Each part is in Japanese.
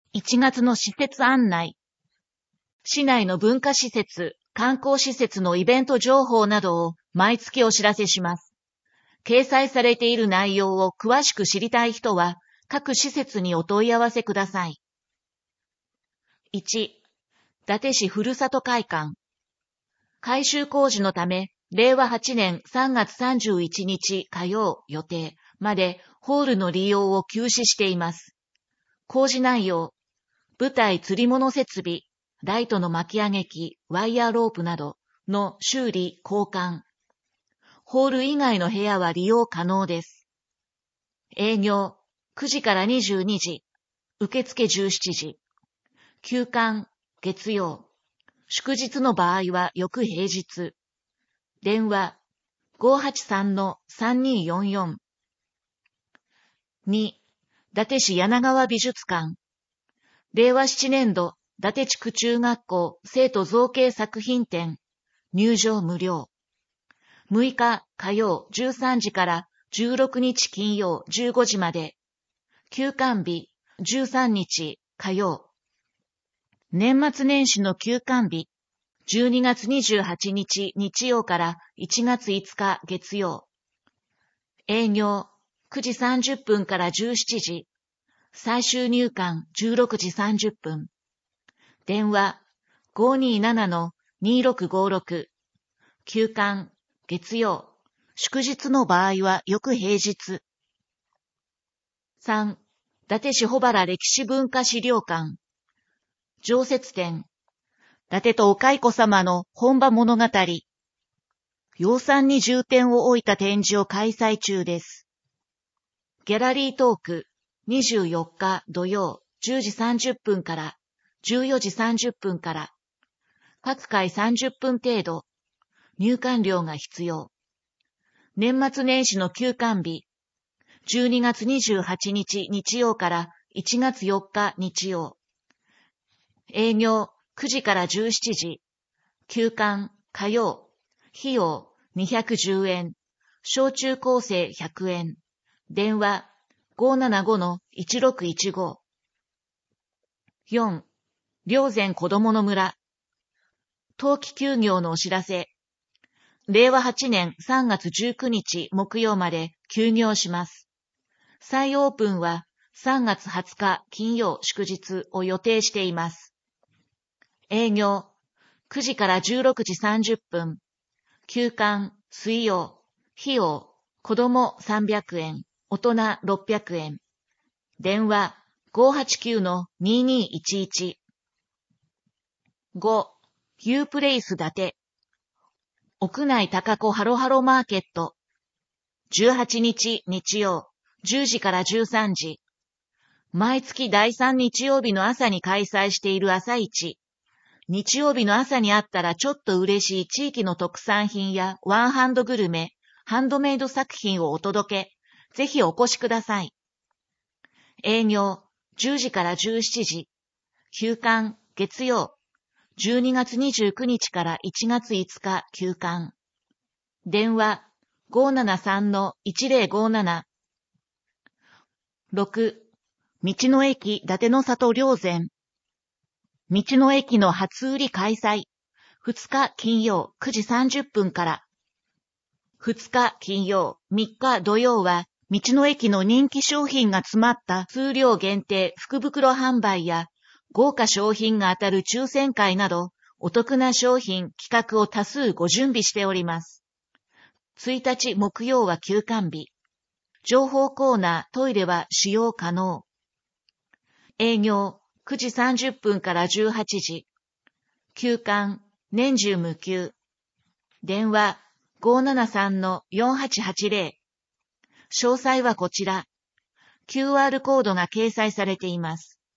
1月の施設案内。市内の文化施設、観光施設のイベント情報などを毎月お知らせします。掲載されている内容を詳しく知りたい人は、各施設にお問い合わせください。1、伊達市ふるさと会館。改修工事のため、令和8年3月31日火曜予定までホールの利用を休止しています。工事内容、舞台吊り物設備、ライトの巻き上げ機、ワイヤーロープなどの修理、交換。ホール以外の部屋は利用可能です。営業、9時から22時、受付17時。休館、月曜。祝日の場合は翌平日。電話、583-3244。2、伊達市柳川美術館。令和7年度、伊達地区中学校生徒造形作品展。入場無料。6日火曜13時から16日金曜15時まで。休館日13日火曜。年末年始の休館日12月28日日曜から1月5日月曜。営業9時30分から17時。最終入館16時30分。電話 527-2656。休館月曜。祝日の場合は翌平日。3、伊達市保原歴史文化資料館。常設展。伊達とお蚕様の本場物語。養蚕に重点を置いた展示を開催中です。ギャラリートーク。24日土曜10時30分から14時30分から。各回30分程度。入館料が必要。年末年始の休館日。12月28日日曜から1月4日日曜。営業9時から17時。休館火曜。費用210円。小中高生100円。電話575-1615。4、霊山こどもの村。冬季休業のお知らせ。令和8年3月19日木曜まで休業します。再オープンは3月20日金曜祝日を予定しています。営業9時から16時30分。休館水曜。費用子供300円。大人600円。電話 589-2211。5、ユープレイス伊達。屋内高子ハロハロマーケット。18日日曜、10時から13時。毎月第3日曜日の朝に開催している朝市。日曜日の朝にあったらちょっと嬉しい地域の特産品やワンハンドグルメ、ハンドメイド作品をお届け。ぜひお越しください。営業10時から17時。休館月曜。12月29日から1月5日休館。電話 573-1057。6、道の駅伊達の里霊山。道の駅の初売り開催。2日金曜9時30分から。2日金曜、3日土曜は、道の駅の人気商品が詰まった数量限定福袋販売や豪華商品が当たる抽選会などお得な商品企画を多数ご準備しております。1日木曜は休館日。情報コーナートイレは使用可能。営業9時30分から18時。休館年中無休。電話 573-4880。詳細はこちら。QR コードが掲載されています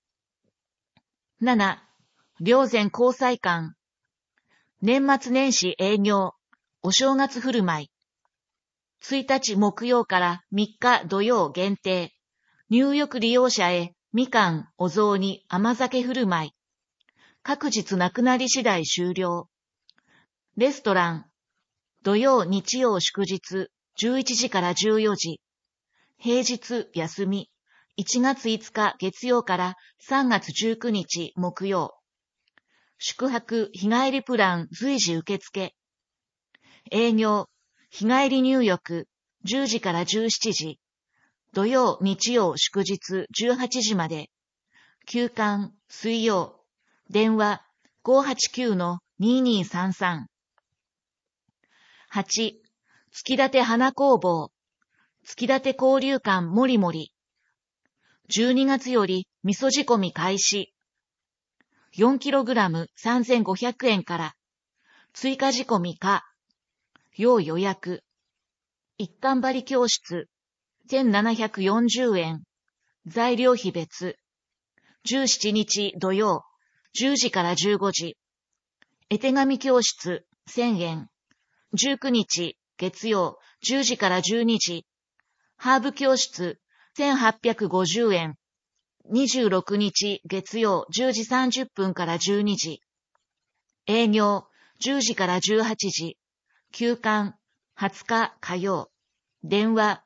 。7、霊山交際館。年末年始営業。お正月振る舞い。1日木曜から3日土曜限定。入浴利用者へみかん、お雑煮、甘酒振る舞い。各日なくなり次第終了。レストラン。土曜日曜祝日。11時から14時。平日休み。 1月5日月曜から3月19日木曜。宿泊日帰りプラン随時受付。営業、日帰り入浴10時から17時。土曜、日曜、祝日18時まで。休館、水曜。電話589-2233。8、月立花工房。月立交流館もりもり。12月より味噌仕込み開始。4kg 3500円から。追加仕込み可。要予約。一貫張り教室。1740円。材料費別。17日土曜。10時から15時。絵手紙教室。1000円。19日月曜。10時から12時。ハーブ教室。1850円。26日月曜10時30分から12時。営業10時から18時。休館20日火曜。電話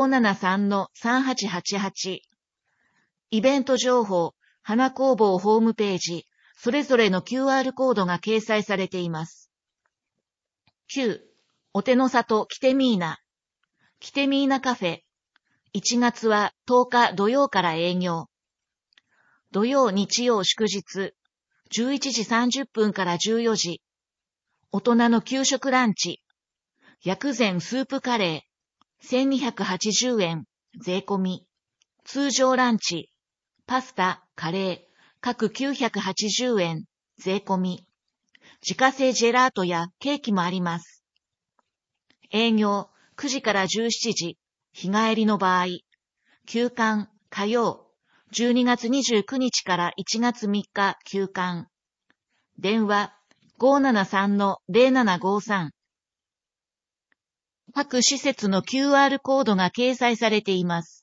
573-3888。イベント情報、花工房ホームページ、それぞれの QR コードが掲載されています。9. お手の里キテミーナ。キテミーナカフェ。1月は10日土曜から営業。土曜日曜祝日。11時30分から14時。大人の給食ランチ。薬膳スープカレー。1280円。税込み。通常ランチ。パスタ、カレー。各980円。税込み。自家製ジェラートやケーキもあります。営業9時から17時。日帰りの場合。休館火曜。12月29日から1月3日休館。電話573-0753。各施設の QR コードが掲載されています。